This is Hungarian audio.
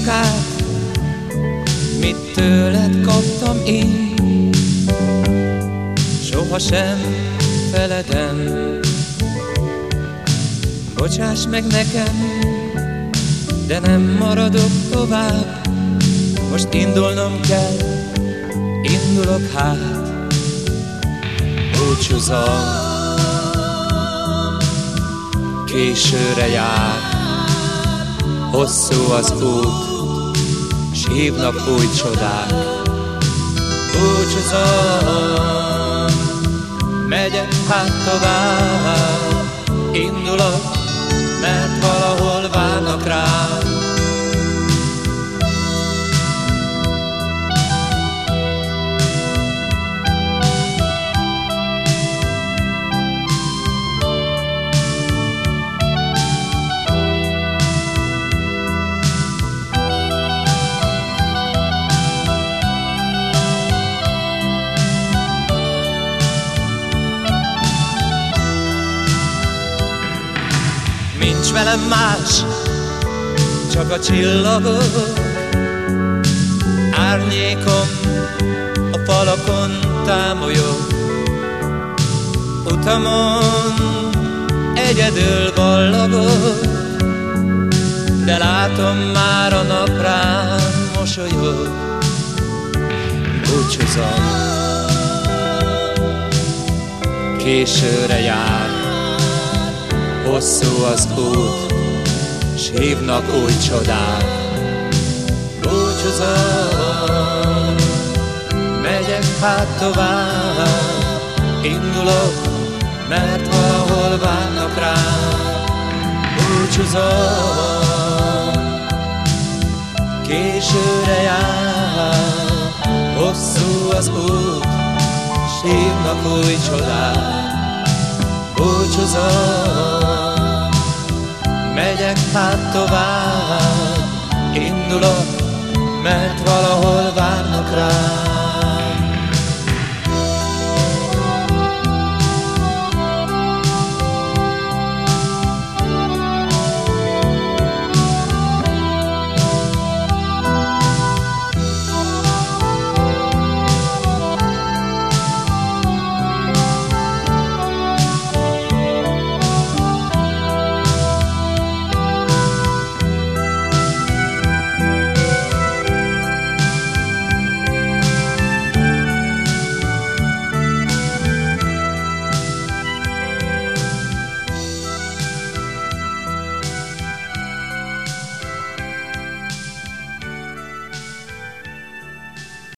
éjszakát, mit tőled kaptam én, sohasem feledem. Bocsáss meg nekem, de nem maradok tovább, most indulnom kell, indulok hát. Búcsúzom, későre jár, hosszú az út, s hívnak új csodák. Búcsúzom, megyek hát tovább, indulok, mert valahol várnak rám. Nincs velem más, csak a csillagok, árnyékom a falakon támolyog. Utamon egyedül ballagok, de látom már a nap rám mosolyog. Búcsúzom, későre jár, hosszú az út, s hívnak új csodák. Búcsúzom, megyek hát tovább, indulok, mert valahol várnak rám. Búcsúzom, későre jár, hosszú az út, s hívnak új csodák. Búcsúzom, megyek hát tovább, indulok,